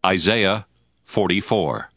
Isaiah 44.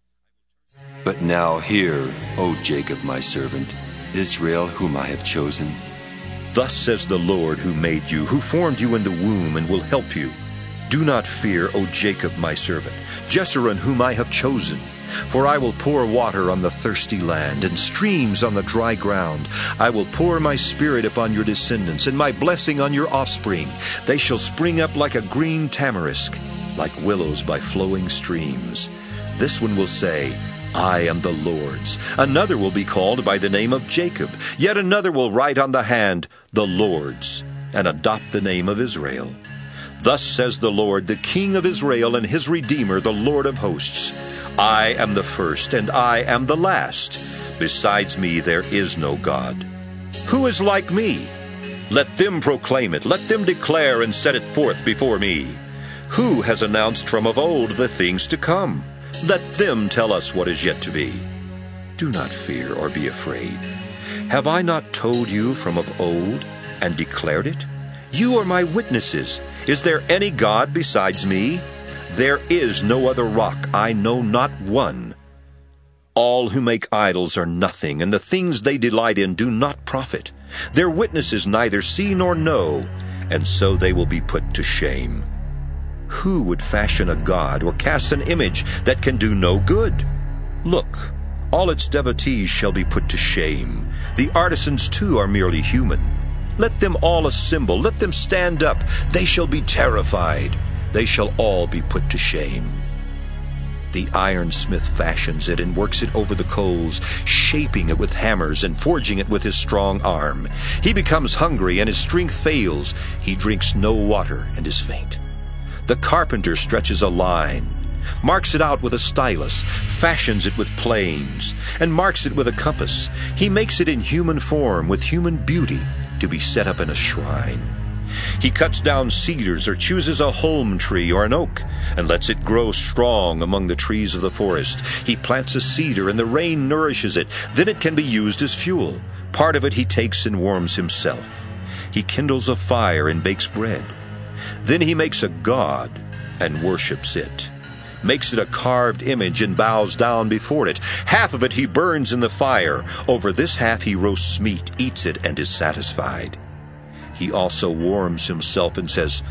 But now hear, O Jacob my servant, Israel whom I have chosen. Thus says the Lord who made you, who formed you in the womb and will help you. Do not fear, O Jacob my servant, Jeshurun whom I have chosen. For I will pour water on the thirsty land, and streams on the dry ground. I will pour my spirit upon your descendants, and my blessing on your offspring. They shall spring up like a green tamarisk, like willows by flowing streams. This one will say, I am the Lord's. Another will be called by the name of Jacob. Yet another will write on the hand, the Lord's, and adopt the name of Israel. Thus says the Lord, the King of Israel and his Redeemer, the Lord of hosts. I am the first, and I am the last. Besides me there is no God. Who is like me? Let them proclaim it. Let them declare and set it forth before me. Who has announced from of old the things to come? Let them tell us what is yet to be. Do not fear or be afraid. Have I not told you from of old and declared it? You are my witnesses. Is there any God besides me? There is no other rock, I know not one. All who make idols are nothing, and the things they delight in do not profit. Their witnesses neither see nor know, and so they will be put to shame. Who would fashion a god or cast an image that can do no good? Look, all its devotees shall be put to shame. The artisans too are merely human. Let them all assemble, let them stand up. They shall be terrified. They shall all be put to shame. The ironsmith fashions it and works it over the coals, shaping it with hammers and forging it with his strong arm. He becomes hungry and his strength fails. He drinks no water and is faint. The carpenter stretches a line, marks it out with a stylus, fashions it with planes, and marks it with a compass. He makes it in human form with human beauty to be set up in a shrine. He cuts down cedars or chooses a holm tree or an oak and lets it grow strong among the trees of the forest. He plants a cedar and the rain nourishes it. Then it can be used as fuel. Part of it he takes and warms himself. He kindles a fire and bakes bread. Then he makes a god and worships it. Makes it a carved image and bows down before it. Half of it he burns in the fire. Over this half he roasts meat, eats it, and is satisfied. He also warms himself and says,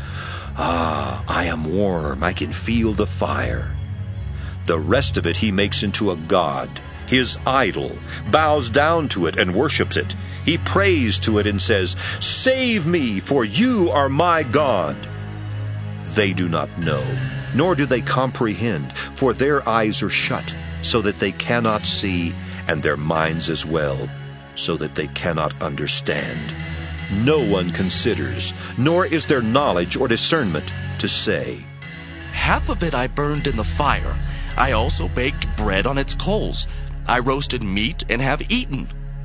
I am warm, I can feel the fire. The rest of it he makes into a god, his idol, bows down to it and worships it. He prays to it and says, Save me, for you are my God. They do not know, nor do they comprehend, for their eyes are shut, so that they cannot see, and their minds as well, so that they cannot understand. No one considers, nor is there knowledge or discernment to say. Half of it I burned in the fire. I also baked bread on its coals. I roasted meat and have eaten.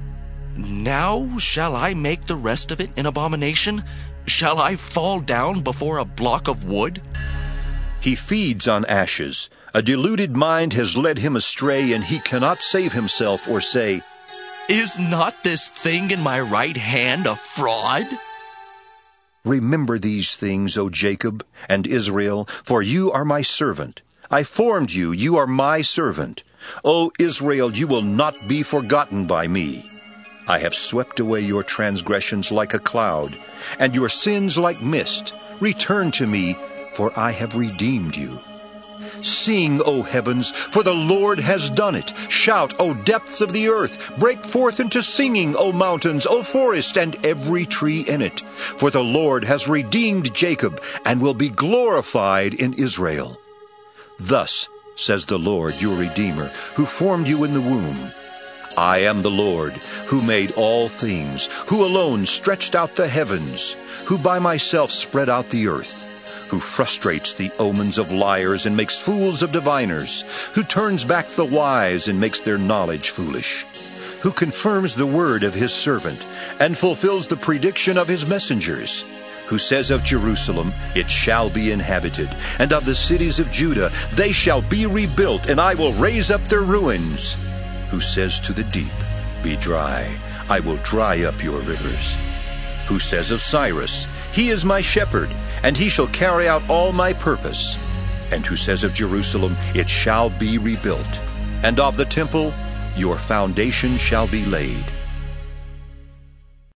Now shall I make the rest of it an abomination? Shall I fall down before a block of wood? He feeds on ashes. A deluded mind has led him astray, and he cannot save himself or say, Is not this thing in my right hand a fraud? Remember these things, O Jacob and Israel, for you are my servant. I formed you, you are my servant. O Israel, you will not be forgotten by me. I have swept away your transgressions like a cloud, and your sins like mist. Return to me, for I have redeemed you. Sing, O heavens, for the Lord has done it. Shout, O depths of the earth. Break forth into singing, O mountains, O forest, and every tree in it. For the Lord has redeemed Jacob, and will be glorified in Israel. Thus says the Lord, your Redeemer, who formed you in the womb. I am the Lord, who made all things, who alone stretched out the heavens, who by myself spread out the earth, who frustrates the omens of liars and makes fools of diviners, who turns back the wise and makes their knowledge foolish, who confirms the word of his servant and fulfills the prediction of his messengers, who says of Jerusalem, it shall be inhabited, and of the cities of Judah, they shall be rebuilt, and I will raise up their ruins, who says to the deep, be dry, I will dry up your rivers, who says of Cyrus, he is my shepherd, and he shall carry out all my purpose, and who says of Jerusalem, it shall be rebuilt, and of the temple, your foundation shall be laid.